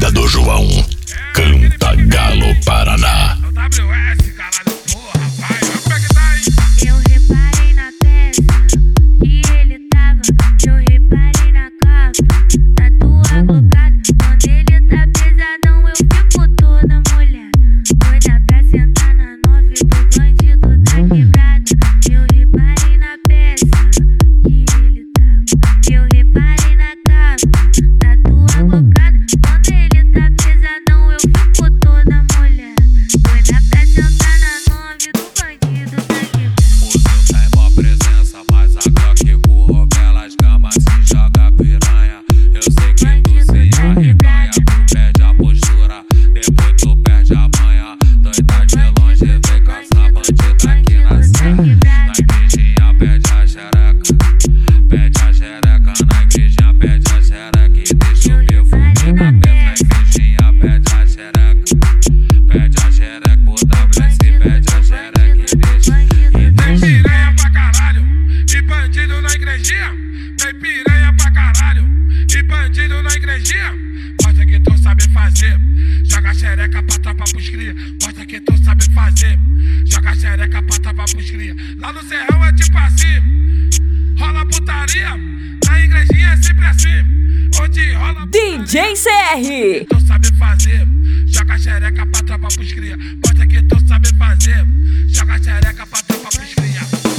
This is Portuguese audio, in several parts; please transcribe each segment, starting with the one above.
Atrevida do João, canta Galo Paraná. WS, caralho, porra, vai, como é que tá aí? Eu reparei na peça que ele tava, eu reparei na capa, tá tua glocada. Quando ele tá pesadão, eu fico toda molhada, doida pra sentar na nove do bandido da quebrada. Eu reparei na peça que ele tava, eu reparei na capa, tá tua glocada. Quando ele tá pesadão, eu fico toda molhada, doida pra sentar na nove do bandido da quebrada. O seu tá em boa presença, mas a Glock corro pelas gamas se joga piranha. Eu sei que tu se arreganha, tu perde a postura, depois tu perde a manha. Doida de longe, vem com essa bandida aqui na serra. Na igrejinha pede a xereca, pede a xereca. Na igrejinha pede a xereca e deixa o perfume na peça. Na igrejinha pede a xereca, pede a xereca. O WS pede a xereca e deixa. Tem piranha pra caralho, e bandido na igrejinha. Tem piranha pra caralho, e bandido na igrejinha. Mostra que tu sabe fazer, joga xereca pra tropa pros cria. Mostra que tu sabe fazer, joga xereca pra tropa pros cria. Lá no serrão é tipo assim, rola putaria, na igrejinha é sempre assim. Onde rola DJ CR. tu sabe fazer, joga xereca pra tropa pros cria. Mostra que tu sabe fazer, joga xereca pra tropa pros cria.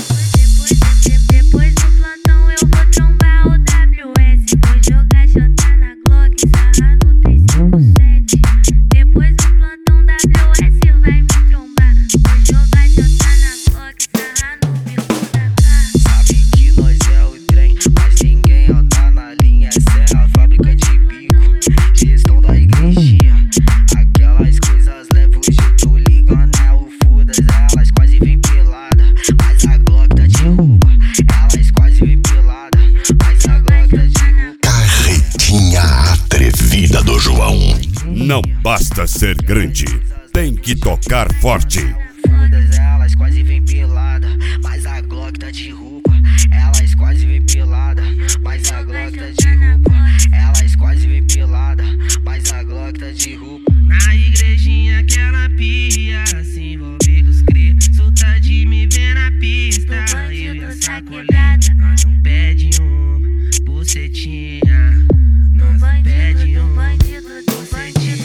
Depois do plantão eu vou trombar o WS, vou jogar jota na Glock, sarrar no 357. Depois do plantão WS vai me trombar, vou jogar jota na Glock, sarrar no bico da cara. Sabe que nós é o trem, mas ninguém tá na linha. Essa é a fábrica de bico, gestão da igrejinha. Aquelas coisas levam hoje eu tô ligando, é o foda-se. Elas quase vem pelada, mas a Glock tá derruba. Elas quase vem pelada, mas a Glock tá derruba. Carretinha atrevida do João. Não basta ser grande, tem que tocar forte. Foda-se, elas quase vem pelada, mas a Glock tá derruba. Elas quase vem pelada, mas a Glock tá derruba. Elas quase vem pelada, mas a Glock tá derruba. Na igrejinha que ela pia, se envolve com os cria. Solta de me ver na pista, eu e a sacoleta. Nós não pede bucetinha, nós não pede bucetinha.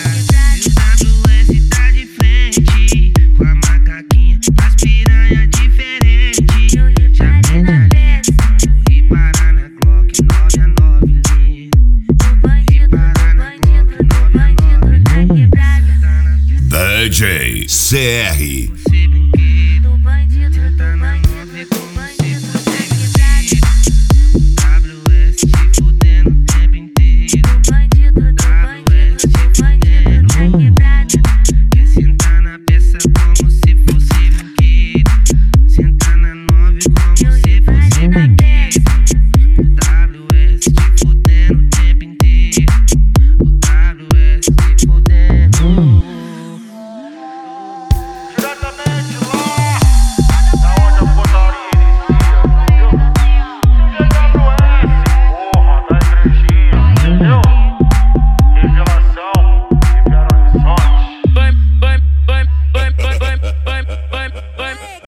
E o WS tá de frente, com a macaquinha, as piranha diferente. Eu reparei na peça, E parar na Glock 9 a 9 linha. do bandido da quebrada. DJ CR.